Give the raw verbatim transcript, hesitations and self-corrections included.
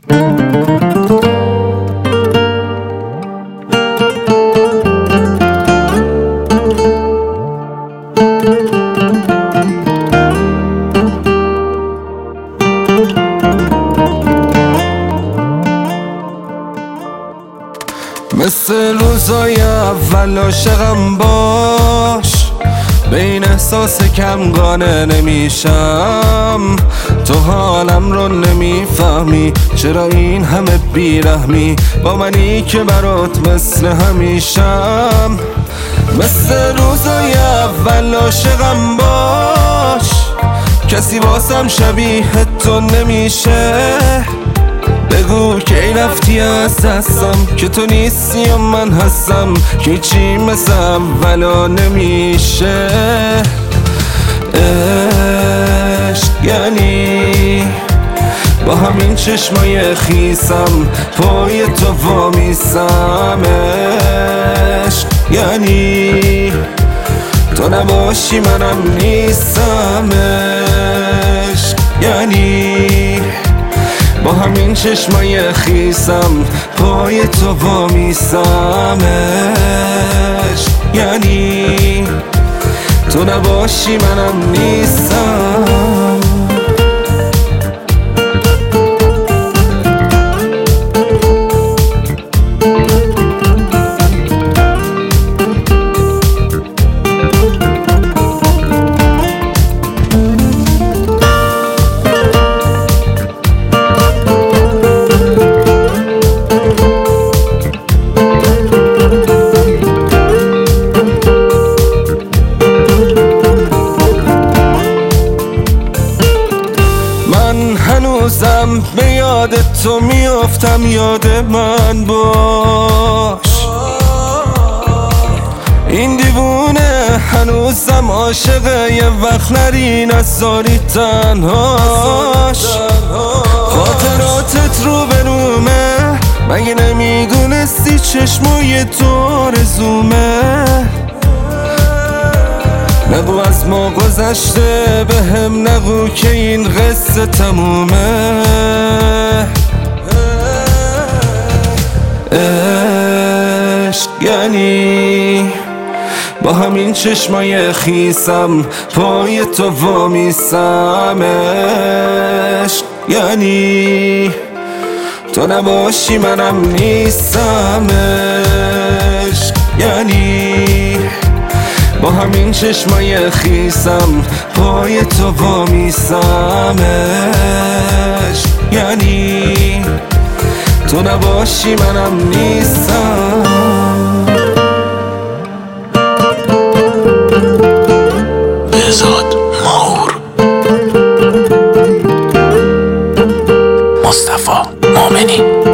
مثل روزای اول عاشقم باش، به این احساس کم قانع نمیشم. تو حالم رو نمیفهمی، چرا این همه بیرحمی با منی که برات مثل همیشم. مثل روزای اول عاشقم باش، کسی واسم شبیه تو نمیشه. بگو کی رفتی از دستم، که تو نیستی و من هستم، که چی مثل اولا نمیشه. عشق یعنی با همین چشمای خیسم پای تو وامیستم. عشق یعنی تو نباشی منم نیستم. عشق یعنی با همین چشمای خیسم پای تو وامیستم. عشق یعنی تو نباشی منم نیستم. هنوزم به یاد تو میافتم، یاد من باش. این دیوونه هنوزم عاشقه، یه وقت نری نذاری تنهاش. خاطراتت رو به رومه، مگه نمیدونستی چشمای تو آرزومه. نگو از ما گذشته، به هم نگو که این قصه تمومه. عشق یعنی با همین چشمای خیسم پای تو وامیستم. عشق یعنی تو نباشی منم نیستم. عشق یعنی با همین چشمای خیسم پای تو وامیستم. عشق یعنی تو نباشی منم نیستم. بهزاد ماهور، مصطفی مومنی.